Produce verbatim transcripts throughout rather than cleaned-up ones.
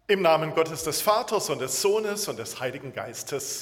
Im Namen Gottes des Vaters und des Sohnes und des Heiligen Geistes.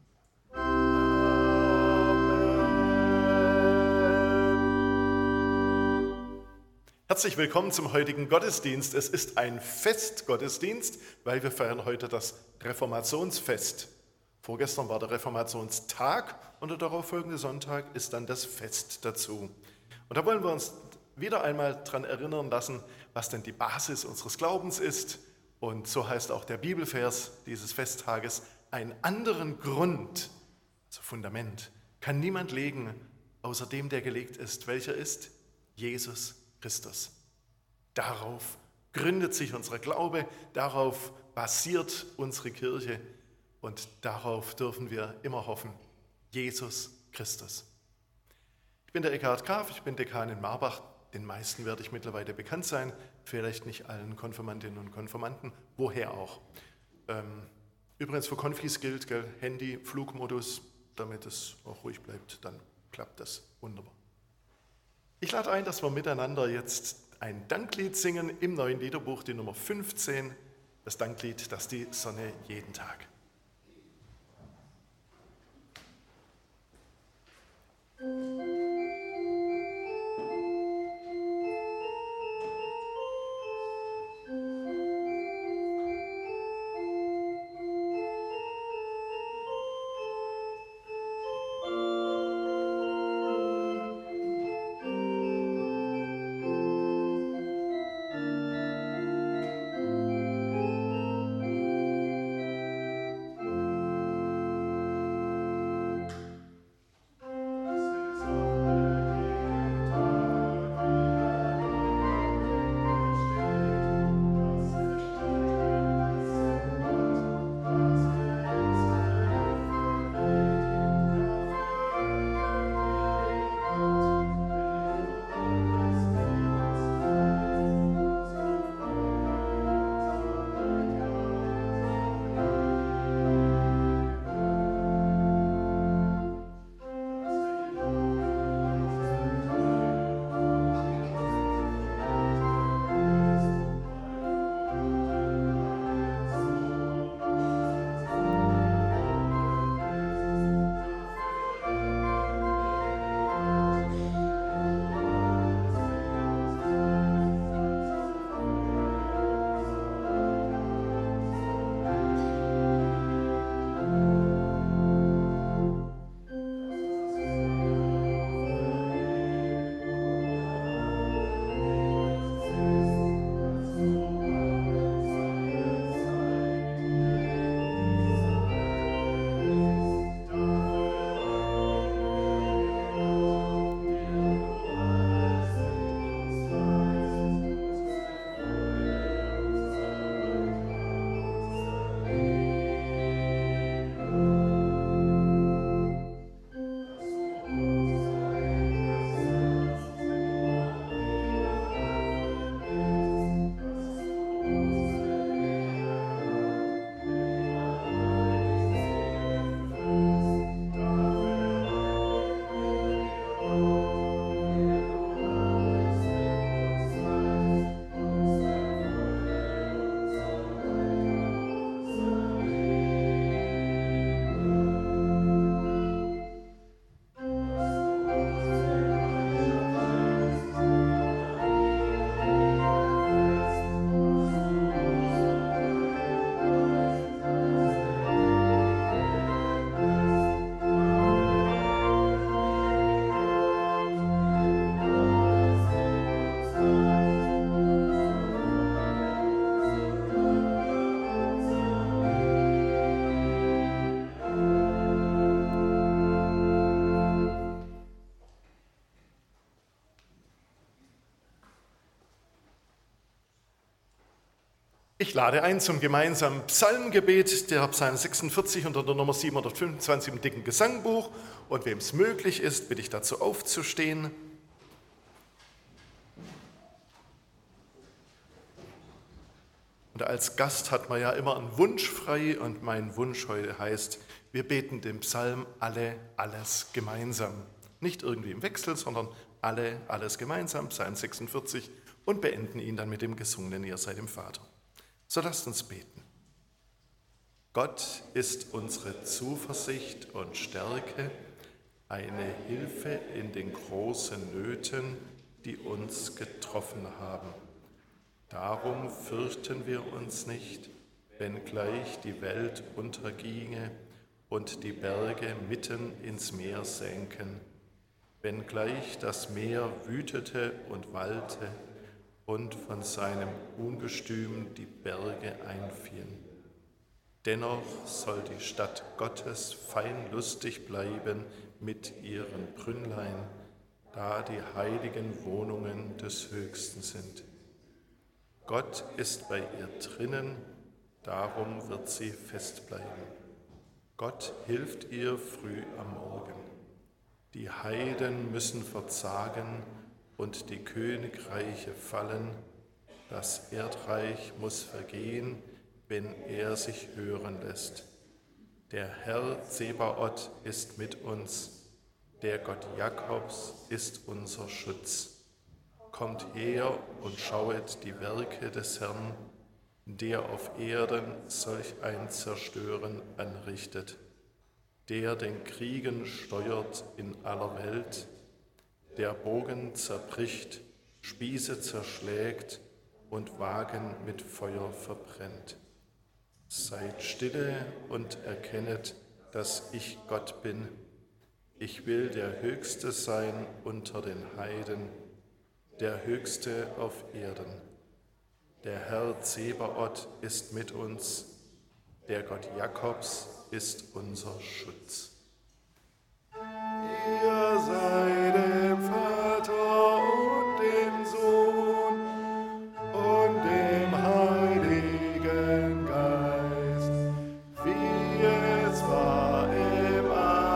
Amen. Herzlich willkommen zum heutigen Gottesdienst. Es ist ein Festgottesdienst, weil wir feiern heute das Reformationsfest. Vorgestern war der Reformationstag und der darauffolgende Sonntag ist dann das Fest dazu. Und da wollen wir uns wieder einmal daran erinnern lassen, was denn die Basis unseres Glaubens ist. Und so heißt auch der Bibelvers dieses Festtages: einen anderen Grund, also Fundament, kann niemand legen, außer dem, der gelegt ist. Welcher ist? Jesus Christus. Darauf gründet sich unser Glaube, darauf basiert unsere Kirche und darauf dürfen wir immer hoffen. Jesus Christus. Ich bin der Eckhard Graf, ich bin Dekan in Marbach. Den meisten werde ich mittlerweile bekannt sein, vielleicht nicht allen Konfirmandinnen und Konfirmanden, woher auch. Ähm, übrigens für Konfis gilt, gell, Handy, Flugmodus, damit es auch ruhig bleibt, dann klappt das wunderbar. Ich lade ein, dass wir miteinander jetzt ein Danklied singen im neuen Liederbuch, die Nummer fünfzehn, das Danklied, das die Sonne jeden Tag. Ich lade ein zum gemeinsamen Psalmgebet, der Psalm sechsundvierzig unter der Nummer siebenhundertfünfundzwanzig im dicken Gesangbuch. Und wem es möglich ist, bitte ich dazu aufzustehen. Und als Gast hat man ja immer einen Wunsch frei und mein Wunsch heute heißt, wir beten den Psalm alle, alles gemeinsam. Nicht irgendwie im Wechsel, sondern alle, alles gemeinsam, Psalm sechsundvierzig, und beenden ihn dann mit dem gesungenen Ihr seid im Vater. So lasst uns beten. Gott ist unsere Zuversicht und Stärke, eine Hilfe in den großen Nöten, die uns getroffen haben. Darum fürchten wir uns nicht, wenngleich die Welt unterginge und die Berge mitten ins Meer sänken, wenngleich das Meer wütete und wallte und von seinem Ungestüm die Berge einfielen. Dennoch soll die Stadt Gottes fein lustig bleiben mit ihren Brünnlein, da die heiligen Wohnungen des Höchsten sind. Gott ist bei ihr drinnen, darum wird sie fest bleiben. Gott hilft ihr früh am Morgen. Die Heiden müssen verzagen und die Königreiche fallen. Das Erdreich muss vergehen, wenn er sich hören lässt. Der Herr Zebaoth ist mit uns, der Gott Jakobs ist unser Schutz. Kommt her und schauet die Werke des Herrn, der auf Erden solch ein Zerstören anrichtet, der den Kriegen steuert in aller Welt, der Bogen zerbricht, Spieße zerschlägt und Wagen mit Feuer verbrennt. Seid stille und erkennet, dass ich Gott bin. Ich will der Höchste sein unter den Heiden, der Höchste auf Erden. Der Herr Zebaoth ist mit uns, der Gott Jakobs ist unser Schutz. Ihr seid dem Vater und dem Sohn und dem Heiligen Geist, wie es war im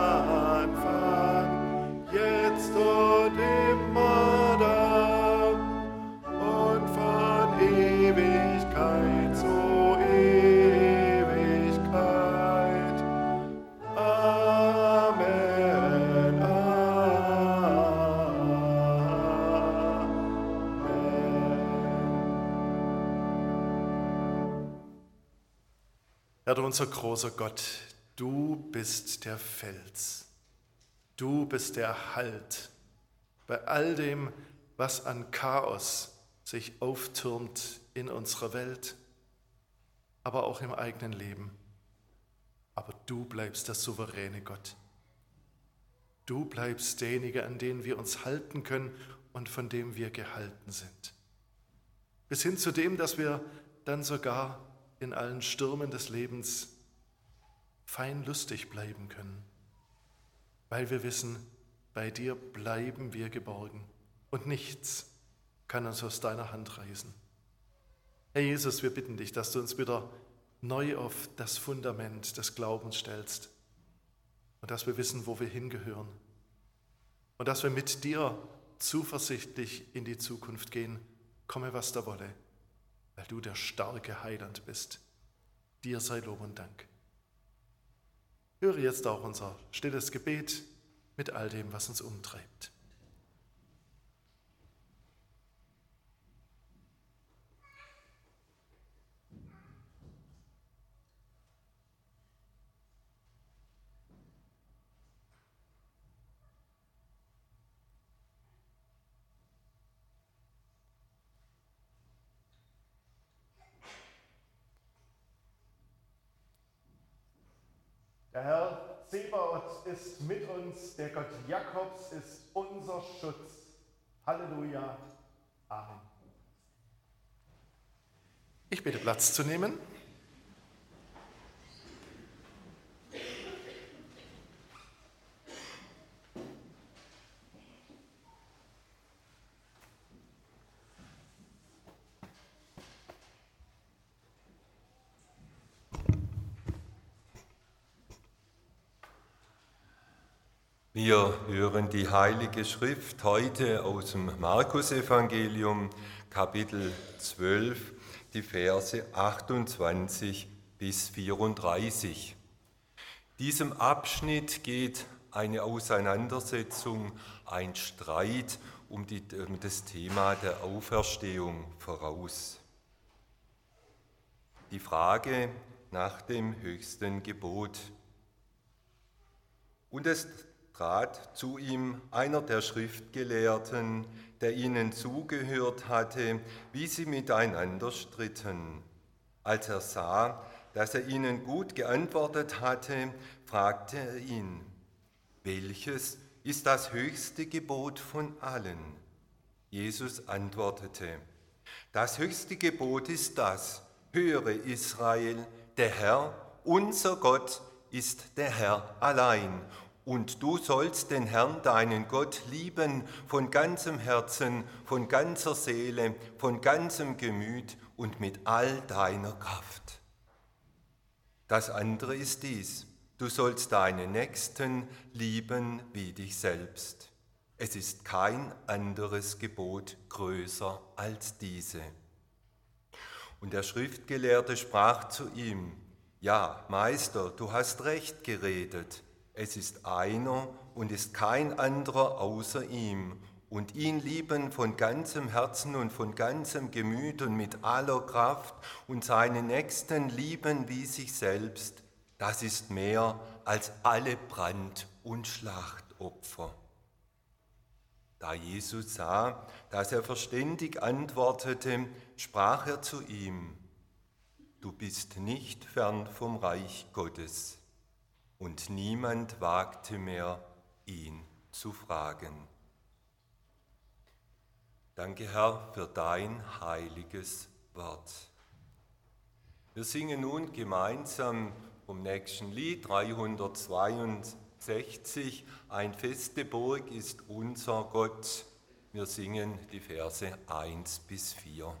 Anfang, jetzt und immer da und von Ewigkeit zu Ewigkeit. Amen, Amen. Herr, unser großer Gott, du bist der Fels, du bist der Halt bei all dem, was an Chaos sich auftürmt in unserer Welt, aber auch im eigenen Leben. Aber du bleibst der souveräne Gott. Du bleibst derjenige, an den wir uns halten können und von dem wir gehalten sind. Bis hin zu dem, dass wir dann sogar in allen Stürmen des Lebens fein lustig bleiben können, weil wir wissen, bei dir bleiben wir geborgen und nichts kann uns aus deiner Hand reißen. Herr Jesus, wir bitten dich, dass du uns wieder neu auf das Fundament des Glaubens stellst und dass wir wissen, wo wir hingehören und dass wir mit dir zuversichtlich in die Zukunft gehen, komme was da wolle, weil du der starke Heiland bist. Dir sei Lob und Dank. Höre jetzt auch unser stilles Gebet mit all dem, was uns umtreibt. Der Herr Zebaoth ist mit uns, der Gott Jakobs ist unser Schutz. Halleluja. Amen. Ich bitte Platz zu nehmen. Wir hören die Heilige Schrift heute aus dem Markus-Evangelium, Kapitel zwölf, die Verse achtundzwanzig bis vierunddreißig. Diesem Abschnitt geht eine Auseinandersetzung, ein Streit um, die, um das Thema der Auferstehung voraus. die Frage nach dem höchsten Gebot. Und es trat zu ihm einer der Schriftgelehrten, der ihnen zugehört hatte, wie sie miteinander stritten. Als er sah, dass er ihnen gut geantwortet hatte, fragte er ihn: Welches ist das höchste Gebot von allen? Jesus antwortete: Das höchste Gebot ist das: Höre Israel, der Herr, unser Gott, ist der Herr allein. Und du sollst den Herrn, deinen Gott, lieben von ganzem Herzen, von ganzer Seele, von ganzem Gemüt und mit all deiner Kraft. Das andere ist dies: Du sollst deinen Nächsten lieben wie dich selbst. Es ist kein anderes Gebot größer als diese. Und der Schriftgelehrte sprach zu ihm: Ja, Meister, du hast recht geredet. Es ist einer und ist kein anderer außer ihm. Und ihn lieben von ganzem Herzen und von ganzem Gemüt und mit aller Kraft und seinen Nächsten lieben wie sich selbst. Das ist mehr als alle Brand- und Schlachtopfer. Da Jesus sah, dass er verständig antwortete, sprach er zu ihm: Du bist nicht fern vom Reich Gottes. Und niemand wagte mehr, ihn zu fragen. Danke, Herr, für dein heiliges Wort. Wir singen nun gemeinsam vom nächsten Lied dreihundertzweiundsechzig, Ein feste Burg ist unser Gott. Wir singen die Verse eins bis vier.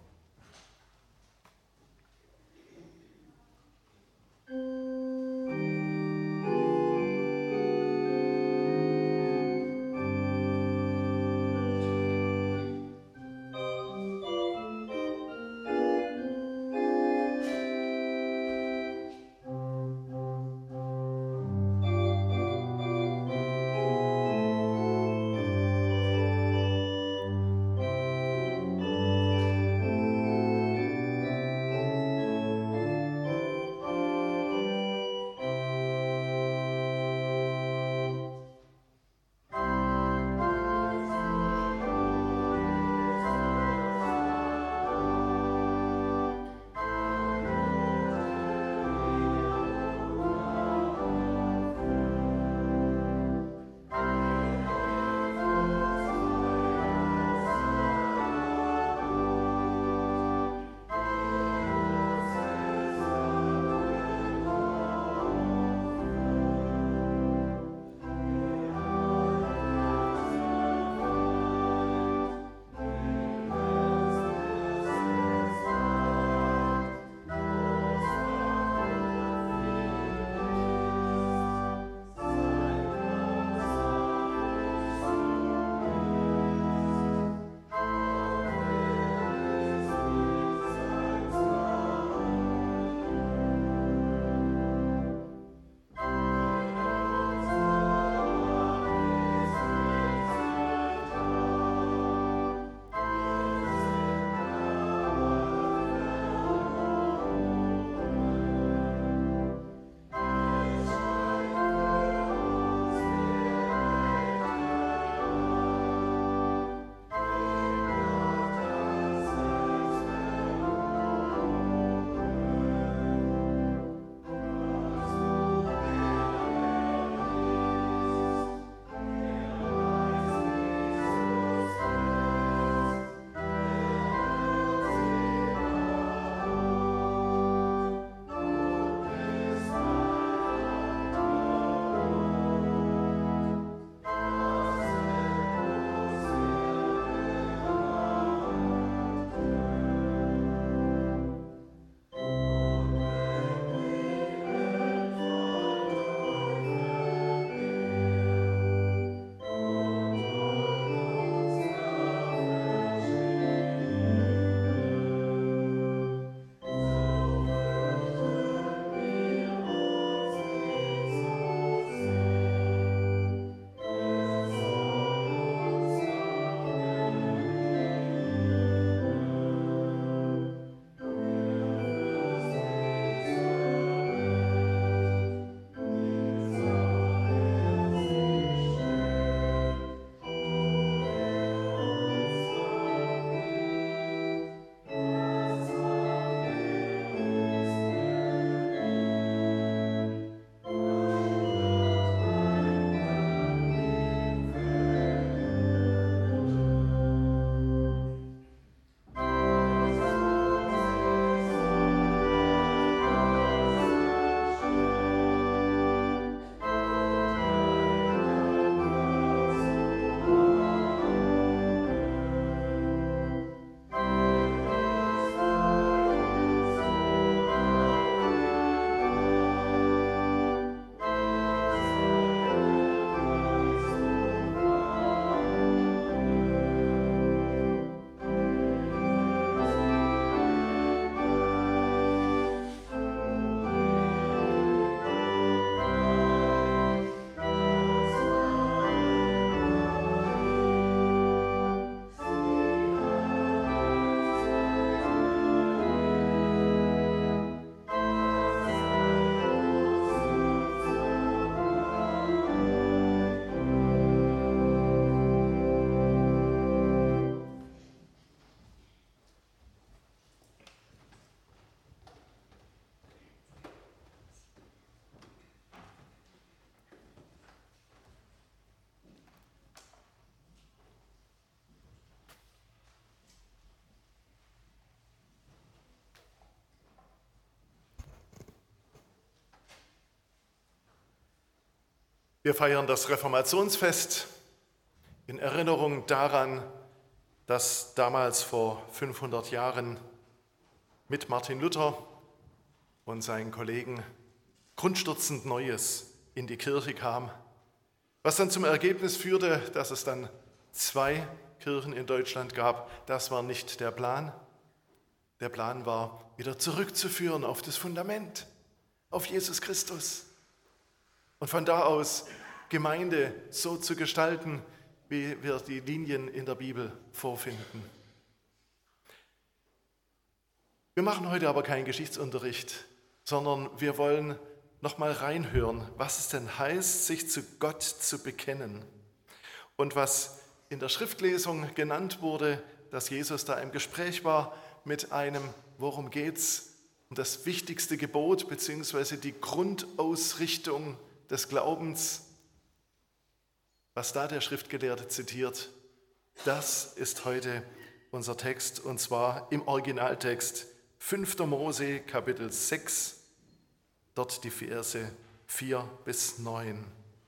Wir feiern das Reformationsfest in Erinnerung daran, dass damals vor fünfhundert Jahren mit Martin Luther und seinen Kollegen grundstürzend Neues in die Kirche kam, was dann zum Ergebnis führte, dass es dann zwei Kirchen in Deutschland gab. Das war nicht der Plan. Der Plan war, wieder zurückzuführen auf das Fundament, auf Jesus Christus. Und von da aus Gemeinde so zu gestalten, wie wir die Linien in der Bibel vorfinden. Wir machen heute aber keinen Geschichtsunterricht, sondern wir wollen nochmal reinhören, was es denn heißt, sich zu Gott zu bekennen. Und was in der Schriftlesung genannt wurde, dass Jesus da im Gespräch war mit einem, worum geht's? Um das wichtigste Gebot bzw. die Grundausrichtung des Glaubens, was da der Schriftgelehrte zitiert, das ist heute unser Text, und zwar im Originaltext fünfter Mose, Kapitel sechs, dort die Verse vier bis neun.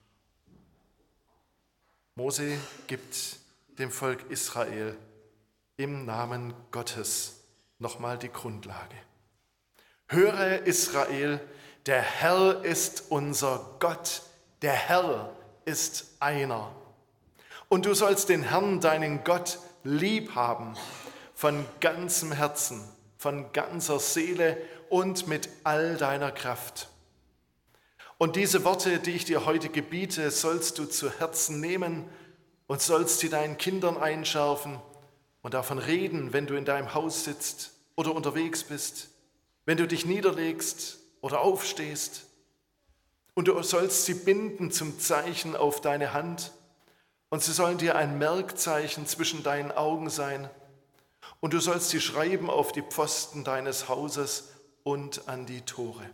Mose gibt dem Volk Israel im Namen Gottes nochmal die Grundlage. Höre Israel, der Herr ist unser Gott, der Herr ist einer. Und du sollst den Herrn, deinen Gott, lieb haben, von ganzem Herzen, von ganzer Seele und mit all deiner Kraft. Und diese Worte, die ich dir heute gebiete, sollst du zu Herzen nehmen und sollst sie deinen Kindern einschärfen und davon reden, wenn du in deinem Haus sitzt oder unterwegs bist, wenn du dich niederlegst oder aufstehst. Und du sollst sie binden zum Zeichen auf deine Hand, und sie sollen dir ein Merkzeichen zwischen deinen Augen sein, und du sollst sie schreiben auf die Pfosten deines Hauses und an die Tore.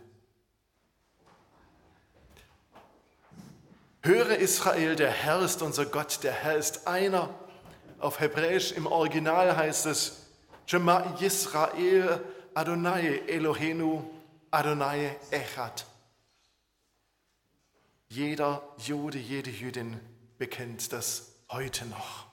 Höre Israel, der Herr ist unser Gott, der Herr ist einer. Auf Hebräisch im Original heißt es, Shema Yisrael Adonai Eloheinu Adonai Echad. Jeder Jude, jede Jüdin bekennt das heute noch.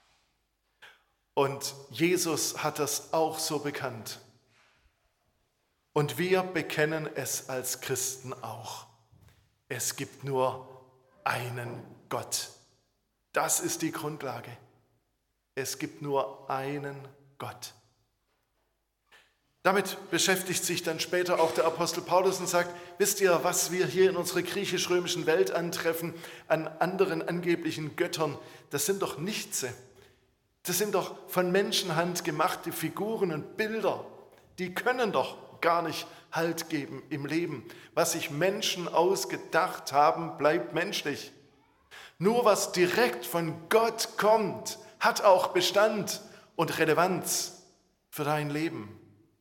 Und Jesus hat das auch so bekannt. Und wir bekennen es als Christen auch. Es gibt nur einen Gott. Das ist die Grundlage. Es gibt nur einen Gott. Damit beschäftigt sich dann später auch der Apostel Paulus und sagt, wisst ihr, was wir hier in unserer griechisch-römischen Welt antreffen an anderen angeblichen Göttern, das sind doch Nichtse. Das sind doch von Menschenhand gemachte Figuren und Bilder. Die können doch gar nicht Halt geben im Leben. Was sich Menschen ausgedacht haben, bleibt menschlich. Nur was direkt von Gott kommt, hat auch Bestand und Relevanz für dein Leben.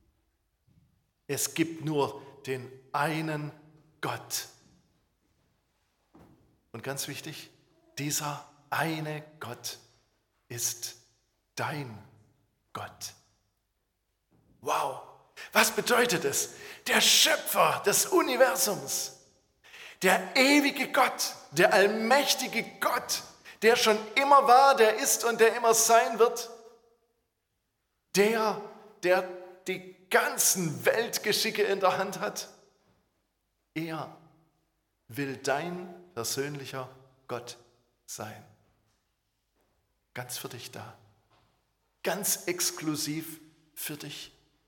Es gibt nur den einen Gott. Und ganz wichtig, dieser eine Gott ist dein Gott. Wow, was bedeutet es? Der Schöpfer des Universums, der ewige Gott, der allmächtige Gott, der schon immer war, der ist und der immer sein wird, der, der die ganzen Weltgeschicke in der Hand hat, er will dein persönlicher Gott sein. Ganz für dich da. Ganz exklusiv für dich.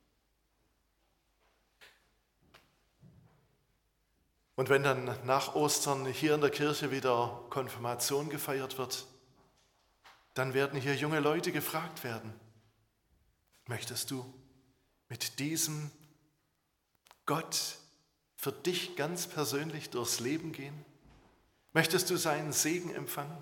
Und wenn dann nach Ostern hier in der Kirche wieder Konfirmation gefeiert wird, dann werden hier junge Leute gefragt werden, möchtest du mit diesem Gott für dich ganz persönlich durchs Leben gehen? Möchtest du seinen Segen empfangen?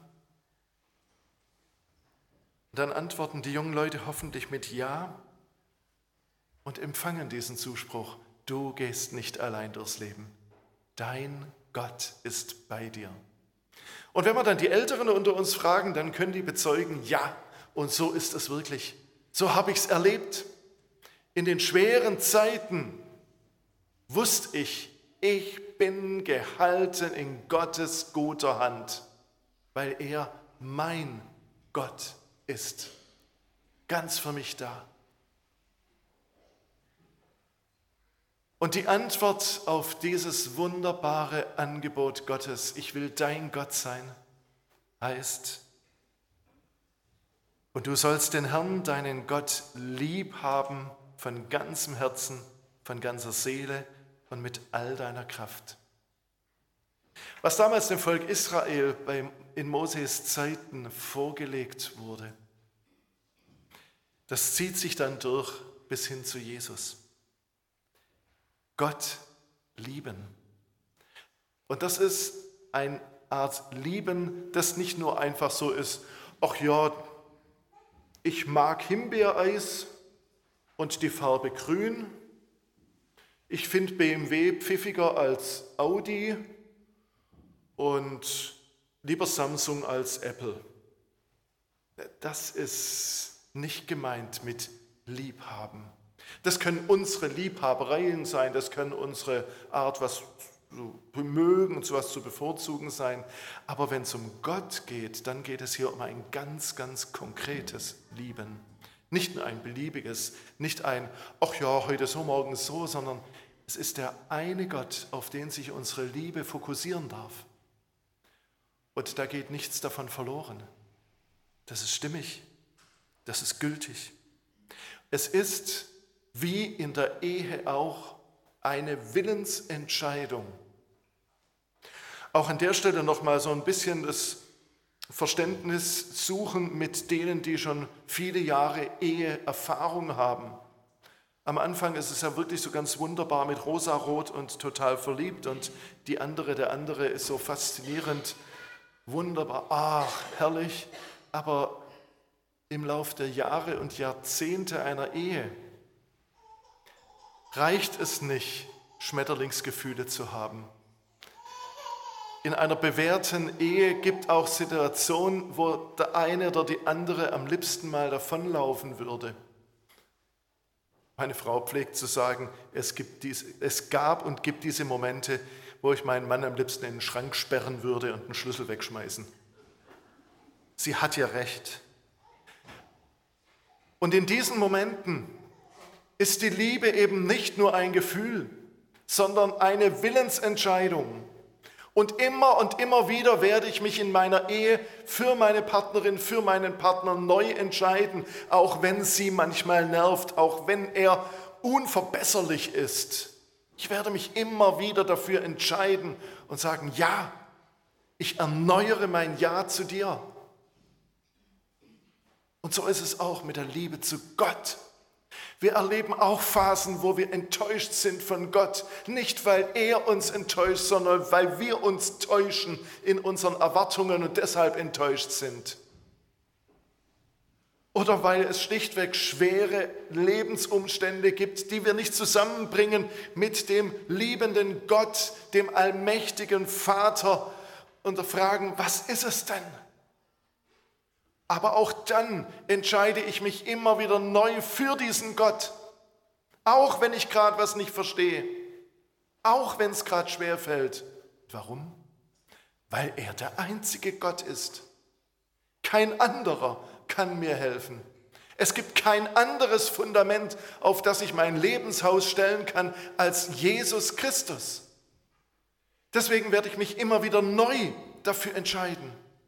Und dann antworten die jungen Leute hoffentlich mit Ja und empfangen diesen Zuspruch, du gehst nicht allein durchs Leben. Dein Gott ist bei dir. Und wenn wir dann die Älteren unter uns fragen, dann können die bezeugen, ja, und so ist es wirklich. So habe ich es erlebt. In den schweren Zeiten wusste ich, ich bin gehalten in Gottes guter Hand, weil er mein Gott ist, ganz für mich da. Und die Antwort auf dieses wunderbare Angebot Gottes, ich will dein Gott sein, heißt, und du sollst den Herrn, deinen Gott, lieb haben von ganzem Herzen, von ganzer Seele und mit all deiner Kraft. Was damals dem Volk Israel in Moses Zeiten vorgelegt wurde, das zieht sich dann durch bis hin zu Jesus. Gott lieben. Und das ist eine Art Lieben, das nicht nur einfach so ist, ach ja, ich mag Himbeereis und die Farbe grün. Ich finde B M W pfiffiger als Audi und lieber Samsung als Apple. Das ist nicht gemeint mit Liebhaben. Das können unsere Liebhabereien sein, das können unsere Art, was zu bemögen und was zu bevorzugen sein. Aber wenn es um Gott geht, dann geht es hier um ein ganz, ganz konkretes Lieben. Nicht nur ein beliebiges, nicht ein, ach ja, heute so, morgen so, sondern es ist der eine Gott, auf den sich unsere Liebe fokussieren darf. Und da geht nichts davon verloren. Das ist stimmig, das ist gültig. Es ist, wie in der Ehe auch, eine Willensentscheidung. Auch an der Stelle nochmal so ein bisschen das Verständnis suchen mit denen, die schon viele Jahre Eheerfahrung haben. Am Anfang ist es ja wirklich so ganz wunderbar mit rosarot und total verliebt und die andere, der andere ist so faszinierend, wunderbar, ach, herrlich. Aber im Lauf der Jahre und Jahrzehnte einer Ehe reicht es nicht, Schmetterlingsgefühle zu haben. In einer bewährten Ehe gibt auch Situationen, wo der eine oder die andere am liebsten mal davonlaufen würde. Meine Frau pflegt zu sagen, es, gibt dies, es gab und gibt diese Momente, wo ich meinen Mann am liebsten in den Schrank sperren würde und einen Schlüssel wegschmeißen. Sie hat ja recht. Und in diesen Momenten ist die Liebe eben nicht nur ein Gefühl, sondern eine Willensentscheidung. Und immer und immer wieder werde ich mich in meiner Ehe für meine Partnerin, für meinen Partner neu entscheiden, auch wenn sie manchmal nervt, auch wenn er unverbesserlich ist. Ich werde mich immer wieder dafür entscheiden und sagen, ja, ich erneuere mein Ja zu dir. Und so ist es auch mit der Liebe zu Gott. Wir erleben auch Phasen, wo wir enttäuscht sind von Gott. Nicht, weil er uns enttäuscht, sondern weil wir uns täuschen in unseren Erwartungen und deshalb enttäuscht sind. Oder weil es schlichtweg schwere Lebensumstände gibt, die wir nicht zusammenbringen mit dem liebenden Gott, dem allmächtigen Vater, und fragen, was ist es denn? Aber auch dann entscheide ich mich immer wieder neu für diesen Gott, auch wenn ich gerade was nicht verstehe, auch wenn es gerade schwer fällt. Warum? Weil er der einzige Gott ist. Kein anderer kann mir helfen. Es gibt kein anderes Fundament, auf das ich mein Lebenshaus stellen kann, als Jesus Christus. Deswegen werde ich mich immer wieder neu dafür entscheiden.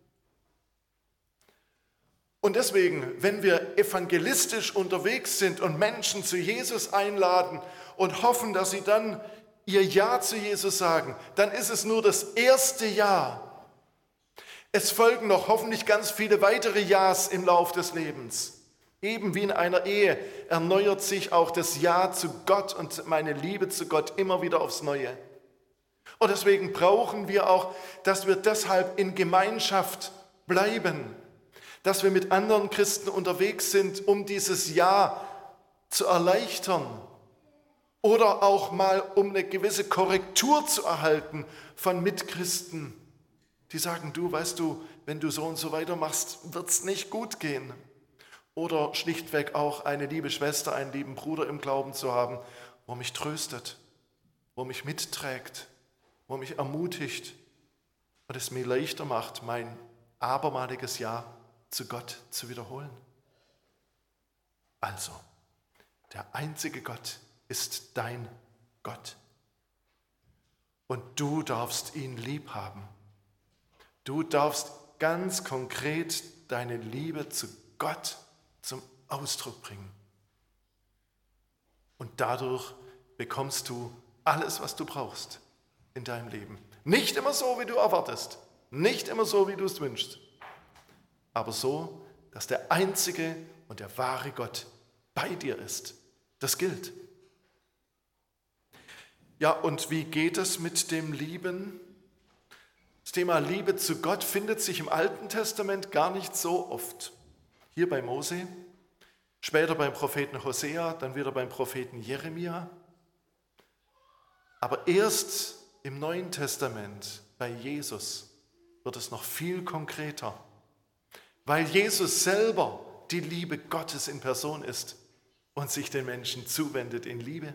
Und deswegen, wenn wir evangelistisch unterwegs sind und Menschen zu Jesus einladen und hoffen, dass sie dann ihr Ja zu Jesus sagen, dann ist es nur das erste Ja. Es folgen noch hoffentlich ganz viele weitere Ja's im Lauf des Lebens. Eben wie in einer Ehe erneuert sich auch das Ja zu Gott und meine Liebe zu Gott immer wieder aufs Neue. Und deswegen brauchen wir auch, dass wir deshalb in Gemeinschaft bleiben, dass wir mit anderen Christen unterwegs sind, um dieses Ja zu erleichtern oder auch mal um eine gewisse Korrektur zu erhalten von Mitchristen, die sagen, du, weißt du, wenn du so und so weitermachst, wird es nicht gut gehen. Oder schlichtweg auch eine liebe Schwester, einen lieben Bruder im Glauben zu haben, wo mich tröstet, wo mich mitträgt, wo mich ermutigt und es mir leichter macht, mein abermaliges Ja zu Gott zu wiederholen. Also, der einzige Gott ist dein Gott. Und du darfst ihn lieb haben. Du darfst ganz konkret deine Liebe zu Gott zum Ausdruck bringen. Und dadurch bekommst du alles, was du brauchst in deinem Leben. Nicht immer so, wie du erwartest, nicht immer so, wie du es wünschst, aber so, dass der einzige und der wahre Gott bei dir ist. Das gilt. Ja, und wie geht es mit dem Lieben? Das Thema Liebe zu Gott findet sich im Alten Testament gar nicht so oft. Hier bei Mose, später beim Propheten Hosea, dann wieder beim Propheten Jeremia. Aber erst im Neuen Testament, bei Jesus, wird es noch viel konkreter, weil Jesus selber die Liebe Gottes in Person ist und sich den Menschen zuwendet in Liebe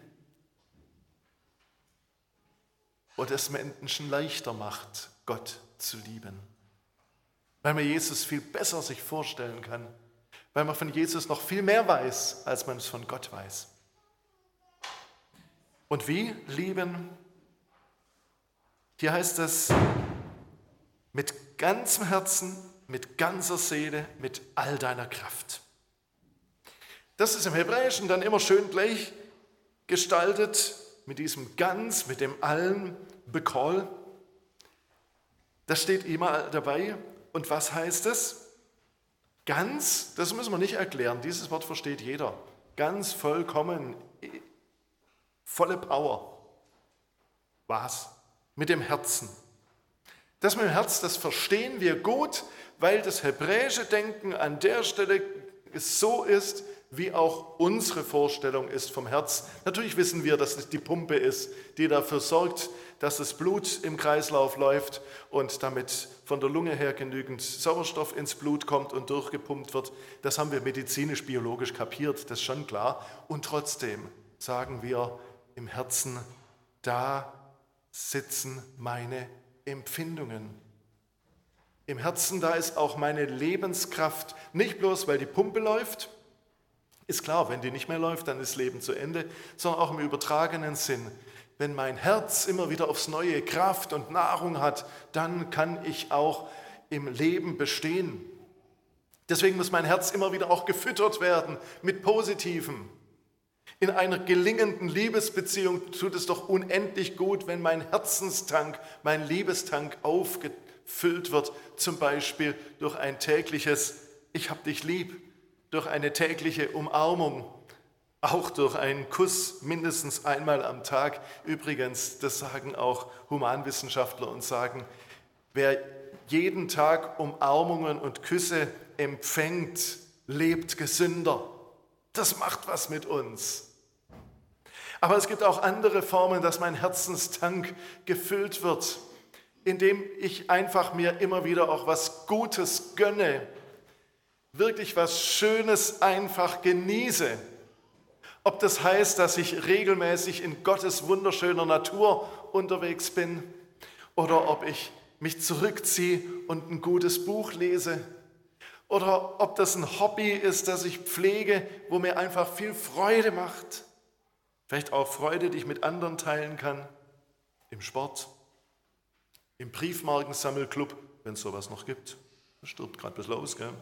und es Menschen leichter macht, Gott zu lieben. Weil man Jesus viel besser sich vorstellen kann, weil man von Jesus noch viel mehr weiß, als man es von Gott weiß. Und wie lieben? Hier heißt es, mit ganzem Herzen, mit ganzer Seele, mit all deiner Kraft. Das ist im Hebräischen dann immer schön gleich gestaltet, mit diesem ganz, mit dem allen, bekol. Das steht immer dabei. Und was heißt es? Ganz, das müssen wir nicht erklären, dieses Wort versteht jeder. Ganz, vollkommen, volle Power. Was? Mit dem Herzen. Das mit dem Herz, das verstehen wir gut, weil das hebräische Denken an der Stelle so ist, wie auch unsere Vorstellung ist vom Herz. Natürlich wissen wir, dass es die Pumpe ist, die dafür sorgt, dass das Blut im Kreislauf läuft und damit von der Lunge her genügend Sauerstoff ins Blut kommt und durchgepumpt wird. Das haben wir medizinisch, biologisch kapiert, das ist schon klar. Und trotzdem sagen wir im Herzen, da sitzen meine Empfindungen. Im Herzen, da ist auch meine Lebenskraft, nicht bloß, weil die Pumpe läuft, ist klar, wenn die nicht mehr läuft, dann ist Leben zu Ende, sondern auch im übertragenen Sinn. Wenn mein Herz immer wieder aufs Neue Kraft und Nahrung hat, dann kann ich auch im Leben bestehen. Deswegen muss mein Herz immer wieder auch gefüttert werden mit Positivem. In einer gelingenden Liebesbeziehung tut es doch unendlich gut, wenn mein Herzenstank, mein Liebestank aufgefüllt wird, zum Beispiel durch ein tägliches Ich hab dich lieb, durch eine tägliche Umarmung, auch durch einen Kuss mindestens einmal am Tag. Übrigens, das sagen auch Humanwissenschaftler und sagen, wer jeden Tag Umarmungen und Küsse empfängt, lebt gesünder. Das macht was mit uns. Aber es gibt auch andere Formen, dass mein Herzenstank gefüllt wird, indem ich einfach mir immer wieder auch was Gutes gönne, wirklich was Schönes einfach genieße. Ob das heißt, dass ich regelmäßig in Gottes wunderschöner Natur unterwegs bin oder ob ich mich zurückziehe und ein gutes Buch lese oder ob das ein Hobby ist, das ich pflege, wo mir einfach viel Freude macht. Vielleicht auch Freude, die ich mit anderen teilen kann, im Sport, im Briefmarkensammelclub, wenn es sowas noch gibt. Das stirbt gerade ein bisschen aus, gell?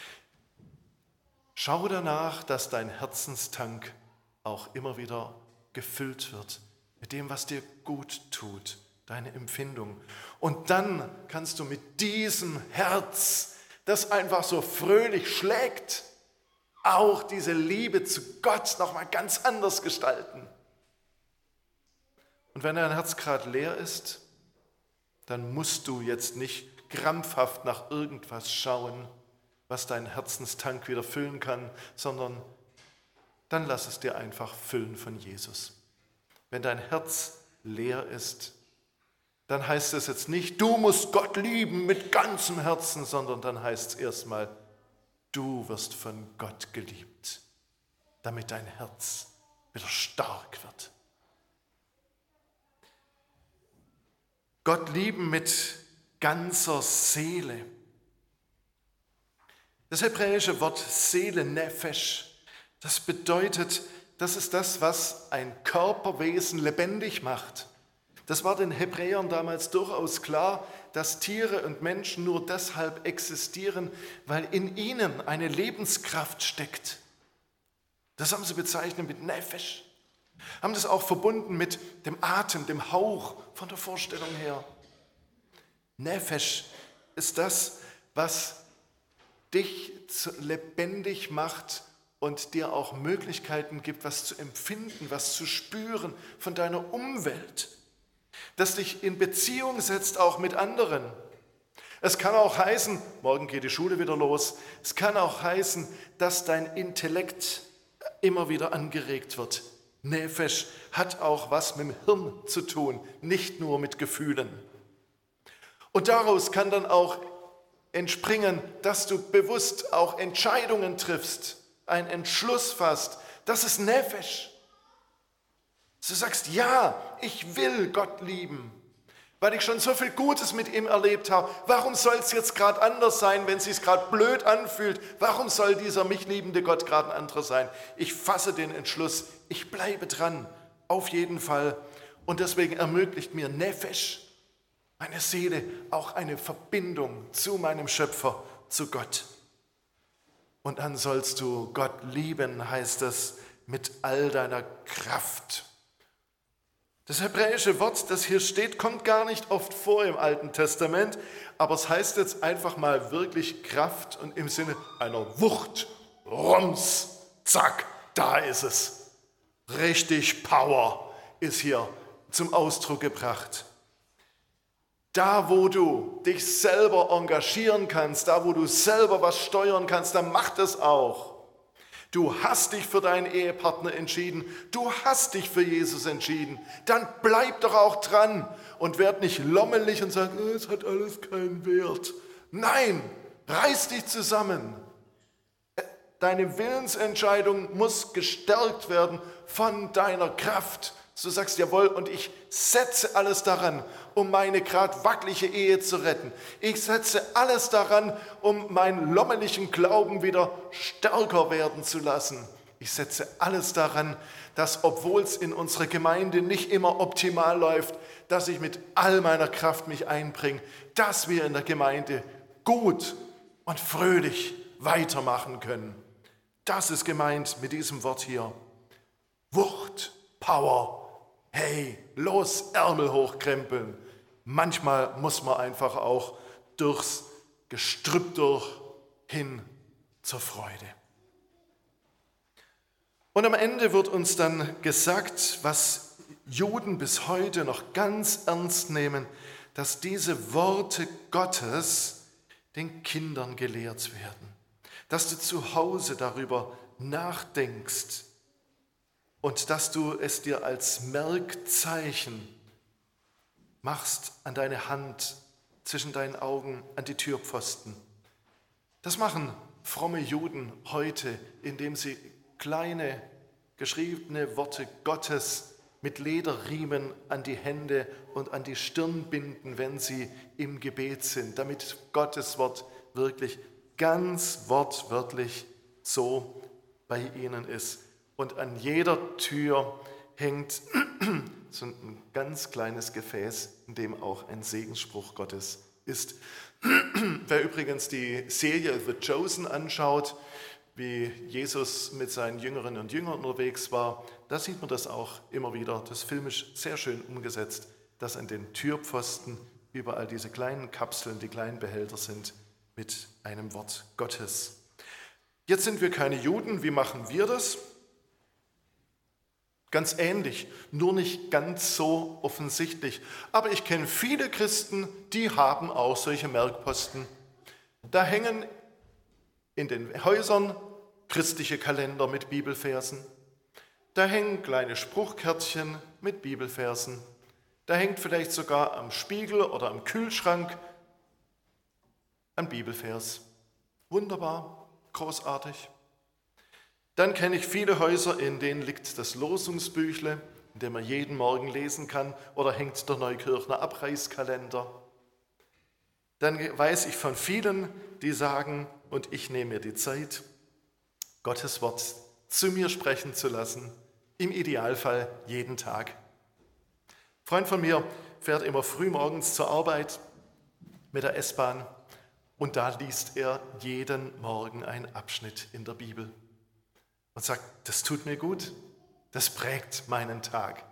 Schau danach, dass dein Herzenstank auch immer wieder gefüllt wird mit dem, was dir gut tut, deine Empfindung. Und dann kannst du mit diesem Herz, das einfach so fröhlich schlägt, auch diese Liebe zu Gott nochmal ganz anders gestalten. Und wenn dein Herz gerade leer ist, dann musst du jetzt nicht krampfhaft nach irgendwas schauen, was deinen Herzenstank wieder füllen kann, sondern dann lass es dir einfach füllen von Jesus. Wenn dein Herz leer ist, dann heißt es jetzt nicht, du musst Gott lieben mit ganzem Herzen, sondern dann heißt es erstmal, du wirst von Gott geliebt, damit dein Herz wieder stark wird. Gott lieben mit ganzer Seele. Das hebräische Wort Seele, Nefesh, das bedeutet, das ist das, was ein Körperwesen lebendig macht. Das war den Hebräern damals durchaus klar, dass Tiere und Menschen nur deshalb existieren, weil in ihnen eine Lebenskraft steckt. Das haben sie bezeichnet mit Nefesh. Haben das auch verbunden mit dem Atem, dem Hauch von der Vorstellung her. Nefesh ist das, was dich lebendig macht und dir auch Möglichkeiten gibt, was zu empfinden, was zu spüren von deiner Umwelt. Das dich in Beziehung setzt auch mit anderen. Es kann auch heißen, morgen geht die Schule wieder los, es kann auch heißen, dass dein Intellekt immer wieder angeregt wird. Nefesh hat auch was mit dem Hirn zu tun, nicht nur mit Gefühlen. Und daraus kann dann auch entspringen, dass du bewusst auch Entscheidungen triffst, einen Entschluss fasst. Das ist Nefesh. Du sagst, ja, ich will Gott lieben, weil ich schon so viel Gutes mit ihm erlebt habe. Warum soll es jetzt gerade anders sein, wenn es sich gerade blöd anfühlt? Warum soll dieser mich liebende Gott gerade ein anderer sein? Ich fasse den Entschluss, ich bleibe dran, auf jeden Fall. Und deswegen ermöglicht mir Nefesh, meine Seele, auch eine Verbindung zu meinem Schöpfer, zu Gott. Und dann sollst du Gott lieben, heißt es, mit all deiner Kraft. Das hebräische Wort, das hier steht, kommt gar nicht oft vor im Alten Testament, aber es heißt jetzt einfach mal wirklich Kraft und im Sinne einer Wucht, Rums, zack, da ist es. Richtig Power ist hier zum Ausdruck gebracht. Da, wo du dich selber engagieren kannst, da, wo du selber was steuern kannst, dann mach das auch. Du hast dich für deinen Ehepartner entschieden, du hast dich für Jesus entschieden, dann bleib doch auch dran und werd nicht lommelig und sag, es hat alles keinen Wert. Nein, reiß dich zusammen. Deine Willensentscheidung muss gestärkt werden von deiner Kraft. Du sagst, jawohl, und ich setze alles daran, um meine gerade wackelige Ehe zu retten. Ich setze alles daran, um meinen lommeligen Glauben wieder stärker werden zu lassen. Ich setze alles daran, dass, obwohl es in unserer Gemeinde nicht immer optimal läuft, dass ich mit all meiner Kraft mich einbringe, dass wir in der Gemeinde gut und fröhlich weitermachen können. Das ist gemeint mit diesem Wort hier. Wucht, Power. Hey, los, Ärmel hochkrempeln. Manchmal muss man einfach auch durchs Gestrüpp durch hin zur Freude. Und am Ende wird uns dann gesagt, was Juden bis heute noch ganz ernst nehmen, dass diese Worte Gottes den Kindern gelehrt werden. Dass du zu Hause darüber nachdenkst, und dass du es dir als Merkzeichen machst an deine Hand, zwischen deinen Augen, an die Türpfosten. Das machen fromme Juden heute, indem sie kleine geschriebene Worte Gottes mit Lederriemen an die Hände und an die Stirn binden, wenn sie im Gebet sind, damit Gottes Wort wirklich ganz wortwörtlich so bei ihnen ist. Und an jeder Tür hängt so ein ganz kleines Gefäß, in dem auch ein Segensspruch Gottes ist. Wer übrigens die Serie The Chosen anschaut, wie Jesus mit seinen Jüngerinnen und Jüngern unterwegs war, da sieht man das auch immer wieder. Das ist filmisch sehr schön umgesetzt, dass an den Türpfosten überall diese kleinen Kapseln, die kleinen Behälter sind mit einem Wort Gottes. Jetzt sind wir keine Juden, wie machen wir das? Ganz ähnlich, nur nicht ganz so offensichtlich. Aber ich kenne viele Christen, die haben auch solche Merkposten. Da hängen in den Häusern christliche Kalender mit Bibelversen. Da hängen kleine Spruchkärtchen mit Bibelversen. Da hängt vielleicht sogar am Spiegel oder am Kühlschrank ein Bibelvers. Wunderbar, großartig. Dann kenne ich viele Häuser, in denen liegt das Losungsbüchle, in dem man jeden Morgen lesen kann, oder hängt der Neukirchner Abreißkalender. Dann weiß ich von vielen, die sagen, und ich nehme mir die Zeit, Gottes Wort zu mir sprechen zu lassen, im Idealfall jeden Tag. Ein Freund von mir fährt immer früh morgens zur Arbeit mit der S-Bahn und da liest er jeden Morgen einen Abschnitt in der Bibel und sagt, das tut mir gut, das prägt meinen Tag.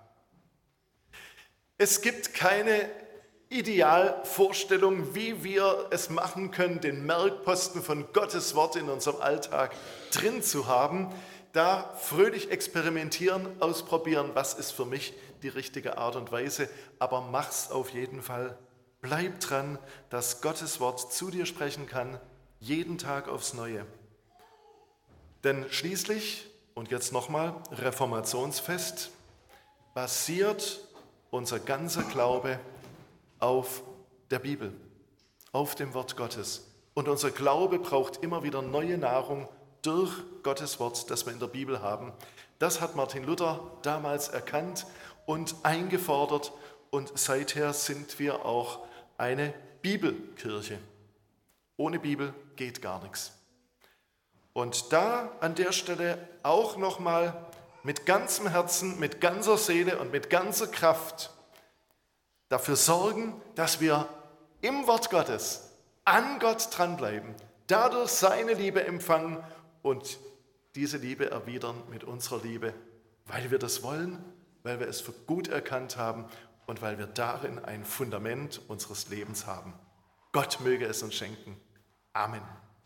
Es gibt keine Idealvorstellung, wie wir es machen können, den Merkposten von Gottes Wort in unserem Alltag drin zu haben. Da fröhlich experimentieren, ausprobieren, was ist für mich die richtige Art und Weise, aber mach's auf jeden Fall. Bleib dran, dass Gottes Wort zu dir sprechen kann, jeden Tag aufs Neue. Denn schließlich, und jetzt nochmal, Reformationsfest, basiert unser ganzer Glaube auf der Bibel, auf dem Wort Gottes. Und unser Glaube braucht immer wieder neue Nahrung durch Gottes Wort, das wir in der Bibel haben. Das hat Martin Luther damals erkannt und eingefordert und seither sind wir auch eine Bibelkirche. Ohne Bibel geht gar nichts. Und da an der Stelle auch nochmal mit ganzem Herzen, mit ganzer Seele und mit ganzer Kraft dafür sorgen, dass wir im Wort Gottes an Gott dranbleiben, dadurch seine Liebe empfangen und diese Liebe erwidern mit unserer Liebe, weil wir das wollen, weil wir es für gut erkannt haben und weil wir darin ein Fundament unseres Lebens haben. Gott möge es uns schenken. Amen.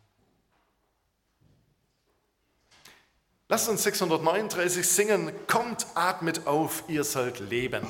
Lasst uns sechshundertneununddreißig singen, kommt, atmet auf, ihr sollt leben.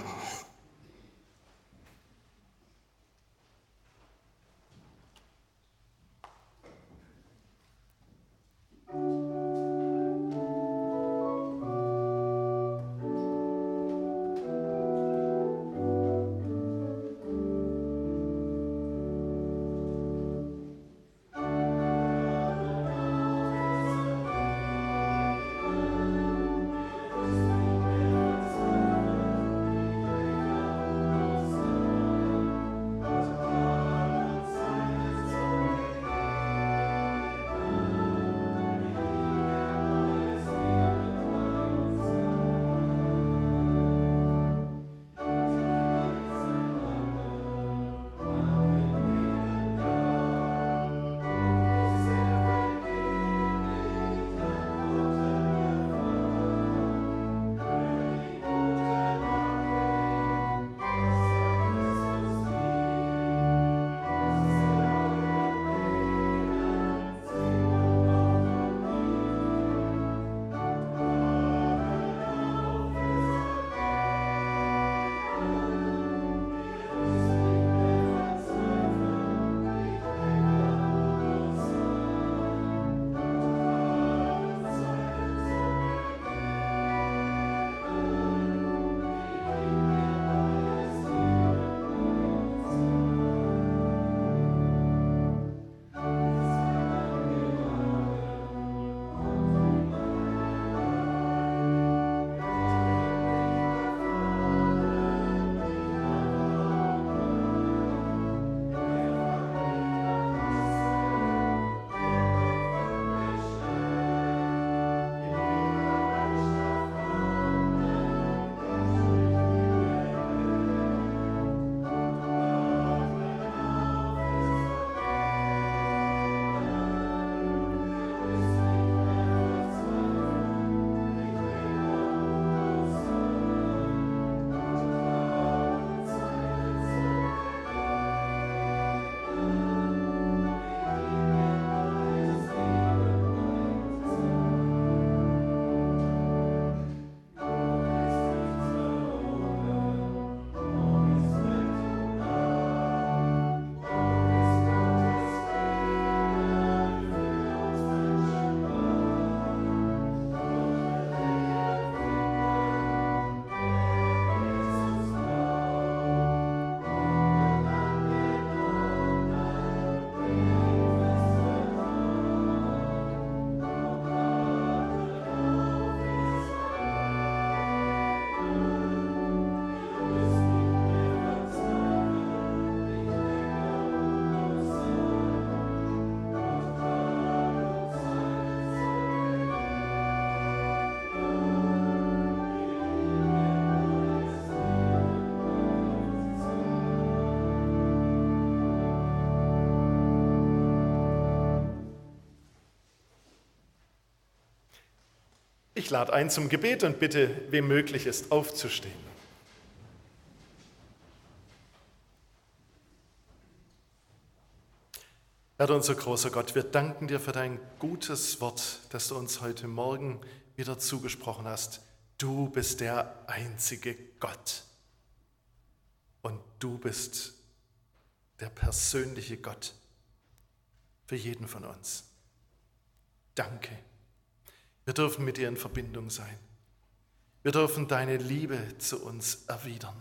lade ein zum Gebet und bitte, wem möglich ist, aufzustehen. Herr, unser großer Gott, wir danken dir für dein gutes Wort, das du uns heute Morgen wieder zugesprochen hast. Du bist der einzige Gott und du bist der persönliche Gott für jeden von uns. Danke. Wir dürfen mit dir in Verbindung sein. Wir dürfen deine Liebe zu uns erwidern.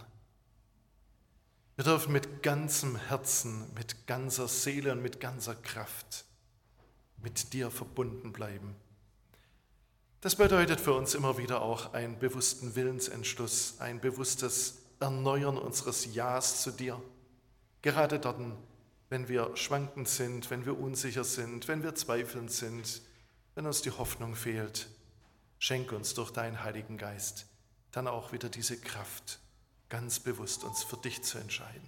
Wir dürfen mit ganzem Herzen, mit ganzer Seele und mit ganzer Kraft mit dir verbunden bleiben. Das bedeutet für uns immer wieder auch einen bewussten Willensentschluss, ein bewusstes Erneuern unseres Ja's zu dir. Gerade dort, wenn wir schwankend sind, wenn wir unsicher sind, wenn wir zweifelnd sind, wenn uns die Hoffnung fehlt, schenk uns durch deinen Heiligen Geist dann auch wieder diese Kraft, ganz bewusst uns für dich zu entscheiden.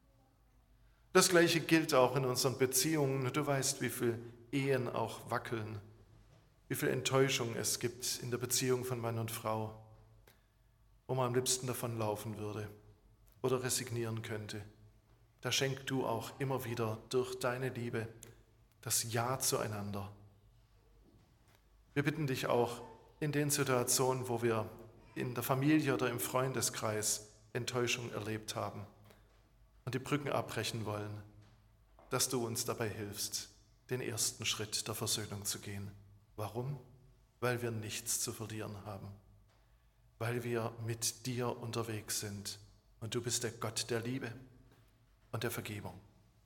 Das Gleiche gilt auch in unseren Beziehungen. Du weißt, wie viele Ehen auch wackeln, wie viel Enttäuschung es gibt in der Beziehung von Mann und Frau, wo man am liebsten davonlaufen würde oder resignieren könnte. Da schenk du auch immer wieder durch deine Liebe das Ja zueinander. Wir bitten dich auch in den Situationen, wo wir in der Familie oder im Freundeskreis Enttäuschung erlebt haben und die Brücken abbrechen wollen, dass du uns dabei hilfst, den ersten Schritt der Versöhnung zu gehen. Warum? Weil wir nichts zu verlieren haben, weil wir mit dir unterwegs sind und du bist der Gott der Liebe und der Vergebung.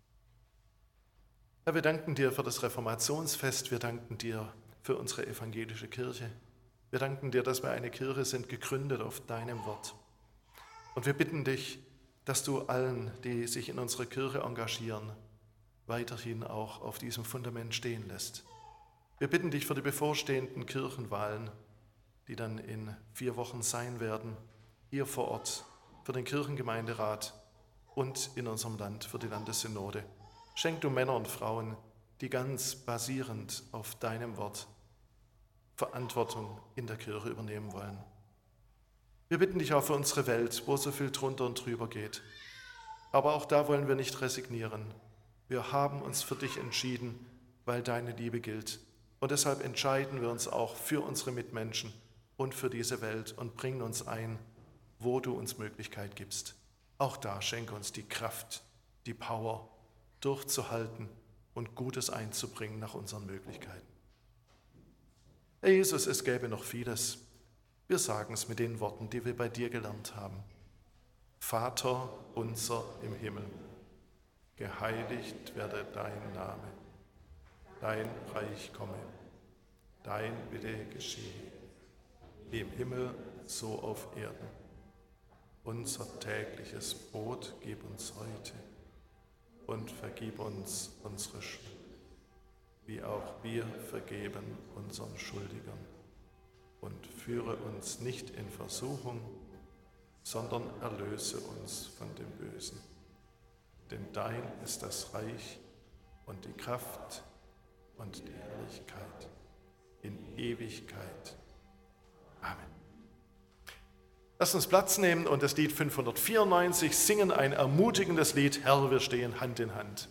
Herr, wir danken dir für das Reformationsfest, wir danken dir für unsere evangelische Kirche. Wir danken dir, dass wir eine Kirche sind, gegründet auf deinem Wort. Und wir bitten dich, dass du allen, die sich in unserer Kirche engagieren, weiterhin auch auf diesem Fundament stehen lässt. Wir bitten dich für die bevorstehenden Kirchenwahlen, die dann in vier Wochen sein werden, hier vor Ort, für den Kirchengemeinderat und in unserem Land für die Landessynode. Schenk du Männer und Frauen, die ganz basierend auf deinem Wort Verantwortung in der Kirche übernehmen wollen. Wir bitten dich auch für unsere Welt, wo so viel drunter und drüber geht. Aber auch da wollen wir nicht resignieren. Wir haben uns für dich entschieden, weil deine Liebe gilt. Und deshalb entscheiden wir uns auch für unsere Mitmenschen und für diese Welt und bringen uns ein, wo du uns Möglichkeit gibst. Auch da schenke uns die Kraft, die Power, durchzuhalten und Gutes einzubringen nach unseren Möglichkeiten. Herr Jesus, es gäbe noch vieles. Wir sagen es mit den Worten, die wir bei dir gelernt haben. Vater unser im Himmel, geheiligt werde dein Name, dein Reich komme, dein Wille geschehe, wie im Himmel, so auf Erden. Unser tägliches Brot gib uns heute und vergib uns unsere Schuld, wie auch wir vergeben unseren Schuldigern. Und führe uns nicht in Versuchung, sondern erlöse uns von dem Bösen. Denn dein ist das Reich und die Kraft und die Herrlichkeit in Ewigkeit. Amen. Lasst uns Platz nehmen und das Lied fünfhundertvierundneunzig singen, ein ermutigendes Lied, Herr, wir stehen Hand in Hand.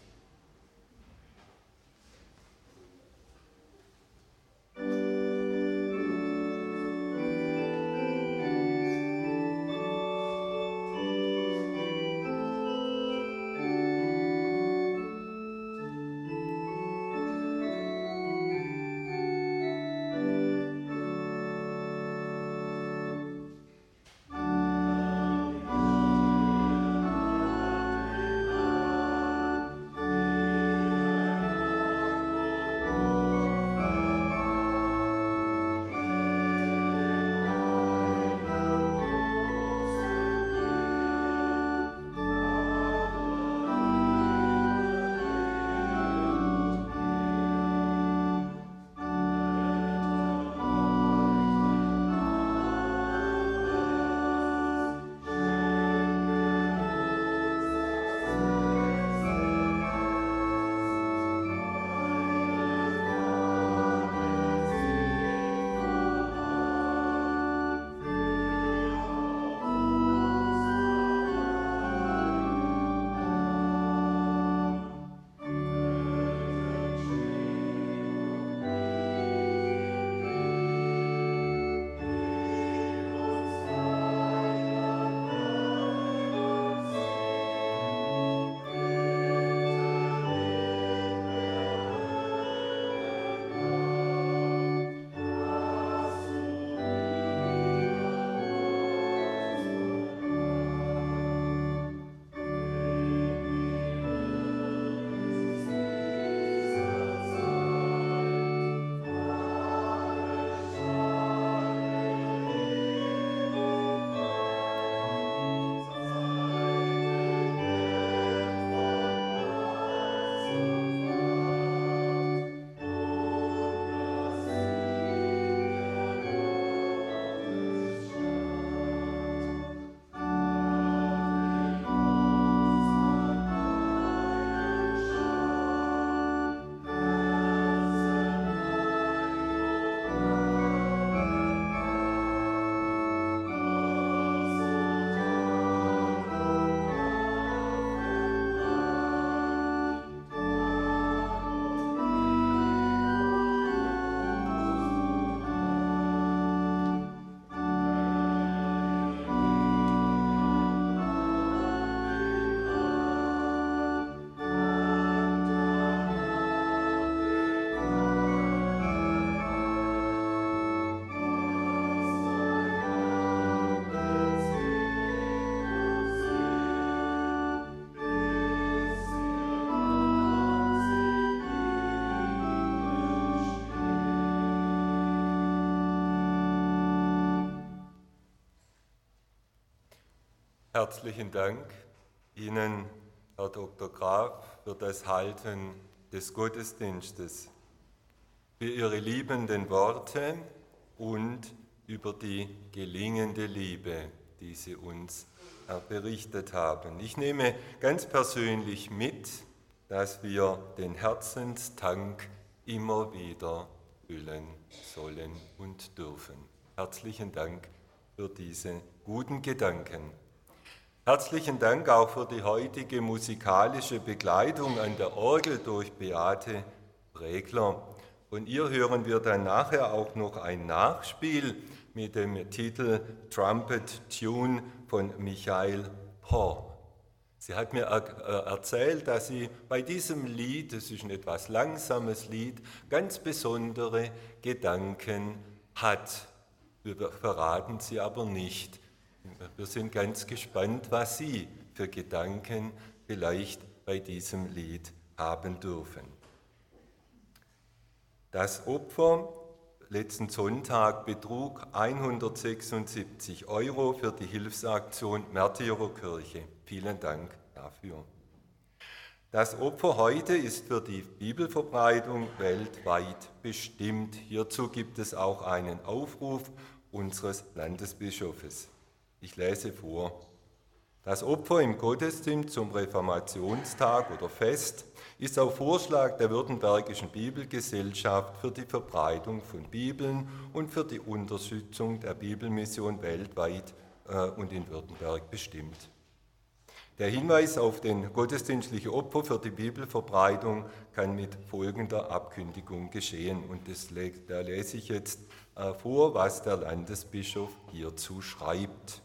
Herzlichen Dank Ihnen, Herr Doktor Graf, für das Halten des Gottesdienstes, für Ihre liebenden Worte und über die gelingende Liebe, die Sie uns berichtet haben. Ich nehme ganz persönlich mit, dass wir den Herzenstank immer wieder füllen sollen und dürfen. Herzlichen Dank für diese guten Gedanken. Herzlichen Dank auch für die heutige musikalische Begleitung an der Orgel durch Beate Bregler. Von ihr hören wir dann nachher auch noch ein Nachspiel mit dem Titel Trumpet Tune von Michael Pohr. Sie hat mir erzählt, dass sie bei diesem Lied, das ist ein etwas langsames Lied, ganz besondere Gedanken hat. Wir verraten sie aber nicht. Wir sind ganz gespannt, was Sie für Gedanken vielleicht bei diesem Lied haben dürfen. Das Opfer letzten Sonntag betrug hundertsechsundsiebzig Euro für die Hilfsaktion Märtyrerkirche. Vielen Dank dafür. Das Opfer heute ist für die Bibelverbreitung weltweit bestimmt. Hierzu gibt es auch einen Aufruf unseres Landesbischofes. Ich lese vor. Das Opfer im Gottesdienst zum Reformationstag oder Fest ist auf Vorschlag der Württembergischen Bibelgesellschaft für die Verbreitung von Bibeln und für die Unterstützung der Bibelmission weltweit äh, und in Württemberg bestimmt. Der Hinweis auf den gottesdienstlichen Opfer für die Bibelverbreitung kann mit folgender Abkündigung geschehen. Und das, da lese ich jetzt äh, vor, was der Landesbischof hierzu schreibt.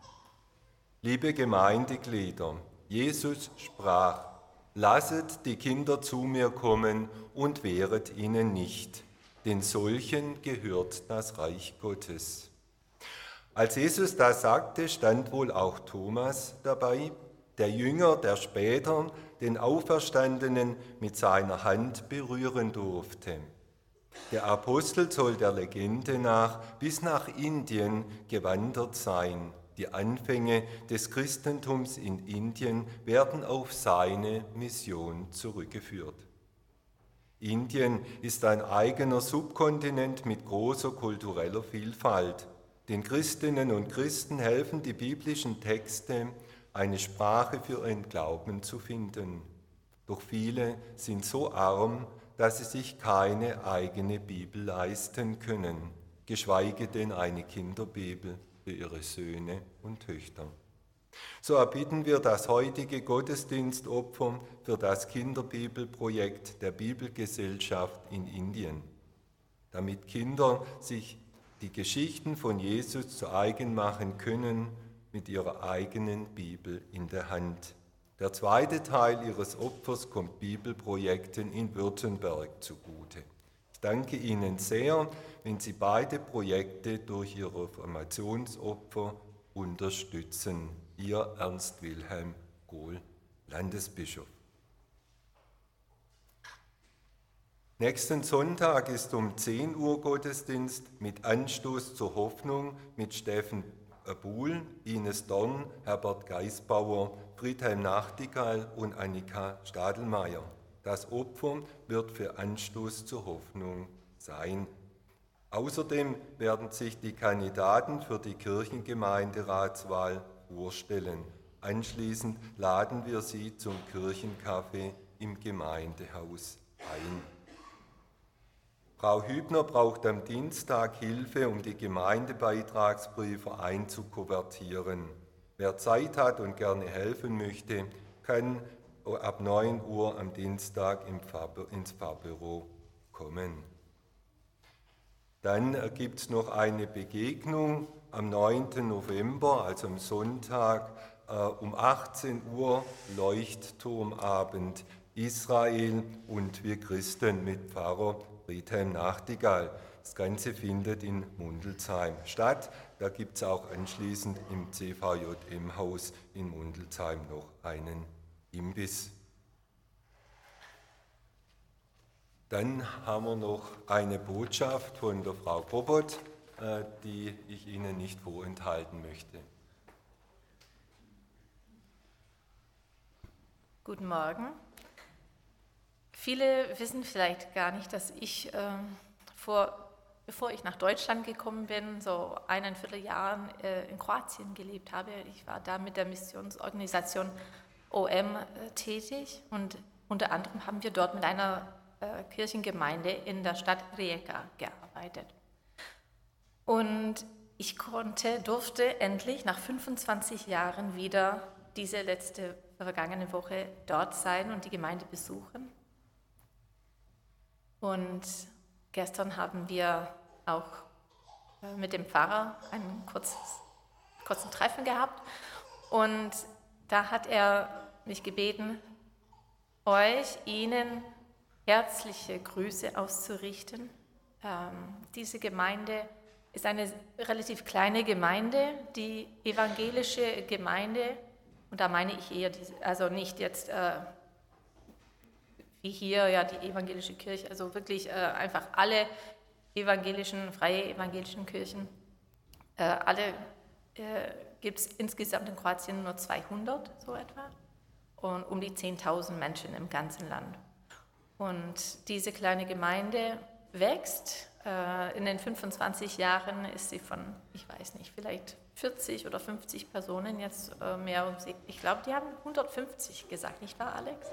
Liebe Gemeindeglieder, Jesus sprach, lasset die Kinder zu mir kommen und wehret ihnen nicht, denn solchen gehört das Reich Gottes. Als Jesus das sagte, stand wohl auch Thomas dabei, der Jünger, der später den Auferstandenen mit seiner Hand berühren durfte. Der Apostel soll der Legende nach bis nach Indien gewandert sein. Die Anfänge des Christentums in Indien werden auf seine Mission zurückgeführt. Indien ist ein eigener Subkontinent mit großer kultureller Vielfalt. Den Christinnen und Christen helfen die biblischen Texte, eine Sprache für ihren Glauben zu finden. Doch viele sind so arm, dass sie sich keine eigene Bibel leisten können, geschweige denn eine Kinderbibel für ihre Söhne und Töchter. So erbitten wir das heutige Gottesdienstopfer für das Kinderbibelprojekt der Bibelgesellschaft in Indien, damit Kinder sich die Geschichten von Jesus zu eigen machen können mit ihrer eigenen Bibel in der Hand. Der zweite Teil ihres Opfers kommt Bibelprojekten in Württemberg zugute. Ich danke Ihnen sehr, wenn Sie beide Projekte durch Ihr Reformationsopfer unterstützen. Ihr Ernst Wilhelm Gohl, Landesbischof. Nächsten Sonntag ist um zehn Uhr Gottesdienst mit Anstoß zur Hoffnung mit Steffen Buhl, Ines Dorn, Herbert Geisbauer, Friedhelm Nachtigall und Annika Stadelmeier. Das Opfer wird für Anstoß zur Hoffnung sein. Außerdem werden sich die Kandidaten für die Kirchengemeinderatswahl vorstellen. Anschließend laden wir sie zum Kirchenkaffee im Gemeindehaus ein. Frau Hübner braucht am Dienstag Hilfe, um die Gemeindebeitragsbriefe einzukuvertieren. Wer Zeit hat und gerne helfen möchte, kann ab neun Uhr am Dienstag ins Pfarrbüro kommen. Dann gibt es noch eine Begegnung am neunten November, also am Sonntag, äh, um achtzehn Uhr, Leuchtturmabend Israel und wir Christen mit Pfarrer Friedhelm Nachtigall. Das Ganze findet in Mundelsheim statt. Da gibt es auch anschließend im C V J M-Haus in Mundelsheim noch einen Imbiss. Dann haben wir noch eine Botschaft von der Frau Bobbert, die ich Ihnen nicht vorenthalten möchte. Guten Morgen. Viele wissen vielleicht gar nicht, dass ich, äh, vor, bevor ich nach Deutschland gekommen bin, so eineinviertel Jahren äh, in Kroatien gelebt habe. Ich war da mit der Missionsorganisation O M äh, tätig und unter anderem haben wir dort mit einer äh, Kirchengemeinde in der Stadt Rijeka gearbeitet. Und ich konnte, durfte endlich nach fünfundzwanzig Jahren wieder diese letzte vergangene Woche dort sein und die Gemeinde besuchen. Und gestern haben wir auch mit dem Pfarrer ein kurzes, kurzes Treffen gehabt. Und da hat er mich gebeten, euch, Ihnen herzliche Grüße auszurichten. Ähm, diese Gemeinde ist eine relativ kleine Gemeinde, die evangelische Gemeinde, und da meine ich eher, diese, also nicht jetzt äh, wie hier ja die evangelische Kirche, also wirklich äh, einfach alle evangelischen, freie evangelischen Kirchen, äh, alle äh, gibt es insgesamt in Kroatien nur zweihundert, so etwa, und um die zehntausend Menschen im ganzen Land. Und diese kleine Gemeinde wächst. Äh, in den fünfundzwanzig Jahren ist sie von, ich weiß nicht, vielleicht vierzig oder fünfzig Personen jetzt äh, mehr, ich glaube, die haben hundertfünfzig gesagt, nicht wahr, Alex?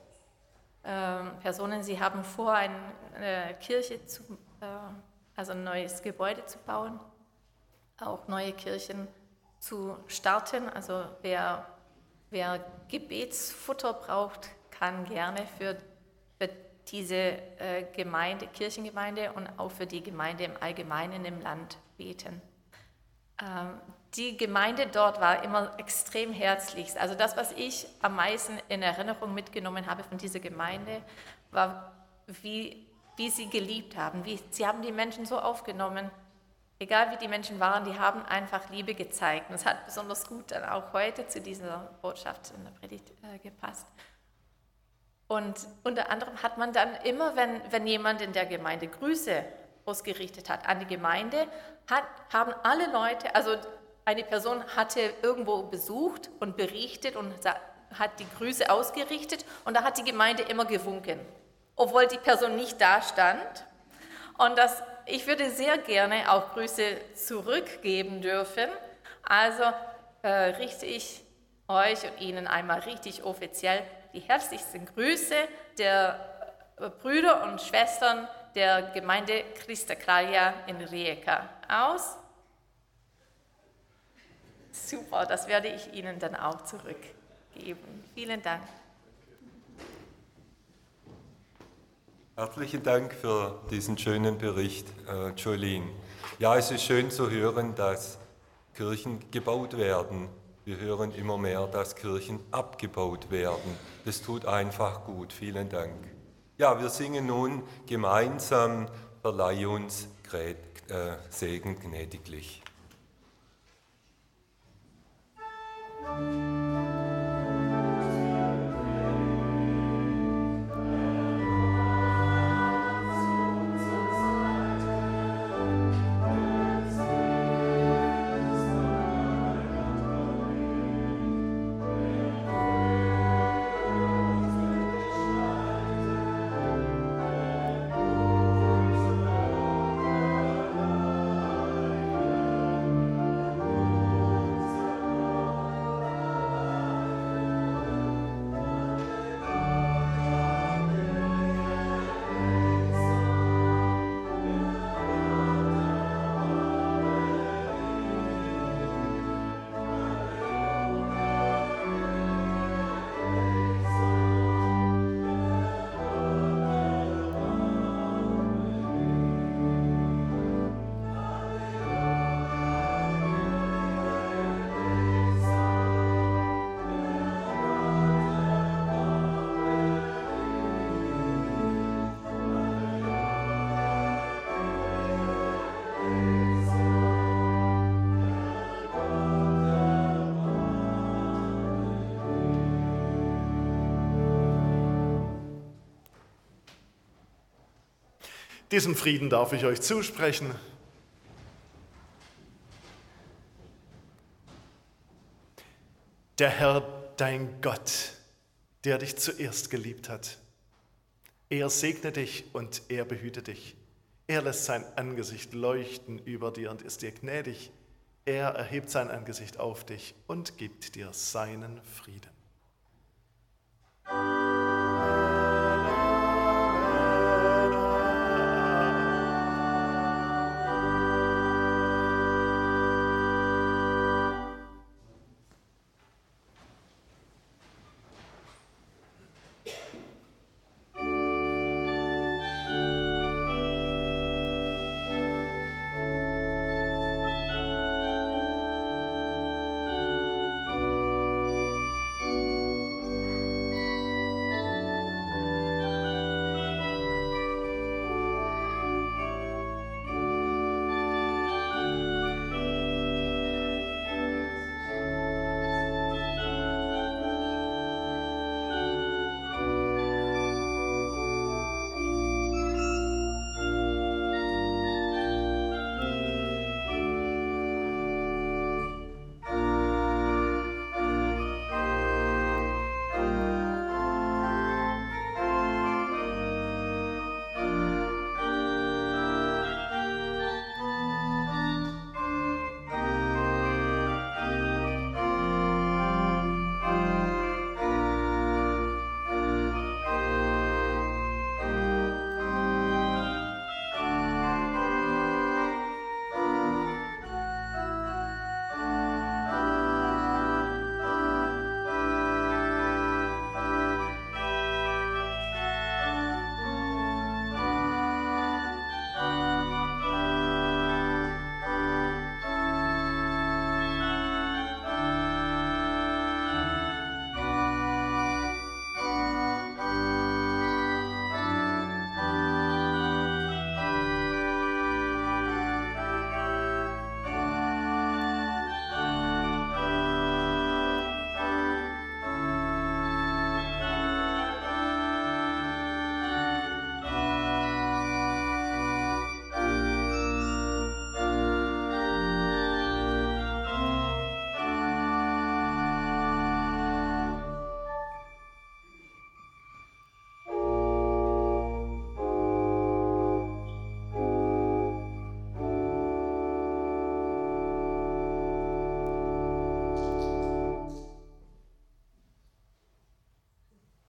Ähm, Personen, sie haben vor, eine, eine Kirche zu, äh, also ein neues Gebäude zu bauen, auch neue Kirchen zu starten. Also wer, wer Gebetsfutter braucht, kann gerne für, für diese äh, Gemeinde, Kirchengemeinde und auch für die Gemeinde im Allgemeinen im Land beten. Ähm, die Gemeinde dort war immer extrem herzlich. Also das, was ich am meisten in Erinnerung mitgenommen habe von dieser Gemeinde, war, wie, wie sie geliebt haben. Wie, sie haben die Menschen so aufgenommen, egal wie die Menschen waren, die haben einfach Liebe gezeigt. Und es hat besonders gut dann auch heute zu dieser Botschaft in der Predigt äh, gepasst. Und unter anderem hat man dann immer, wenn, wenn jemand in der Gemeinde Grüße ausgerichtet hat an die Gemeinde, hat, haben alle Leute, also eine Person hatte irgendwo besucht und berichtet und hat die Grüße ausgerichtet und da hat die Gemeinde immer gewunken, obwohl die Person nicht da stand. Und das, ich würde sehr gerne auch Grüße zurückgeben dürfen. Also äh, richte ich euch und Ihnen einmal richtig offiziell die herzlichsten Grüße der Brüder und Schwestern der Gemeinde Christa Kralja in Rijeka aus. Super, das werde ich Ihnen dann auch zurückgeben. Vielen Dank. Herzlichen Dank für diesen schönen Bericht, äh, Jolene. Ja, es ist schön zu hören, dass Kirchen gebaut werden. Wir hören immer mehr, dass Kirchen abgebaut werden. Das tut einfach gut. Vielen Dank. Ja, wir singen nun gemeinsam Verleih uns äh, Segen gnädiglich. Diesen Frieden darf ich euch zusprechen. Der Herr, dein Gott, der dich zuerst geliebt hat. Er segne dich und er behüte dich. Er lässt sein Angesicht leuchten über dir und ist dir gnädig. Er erhebt sein Angesicht auf dich und gibt dir seinen Frieden.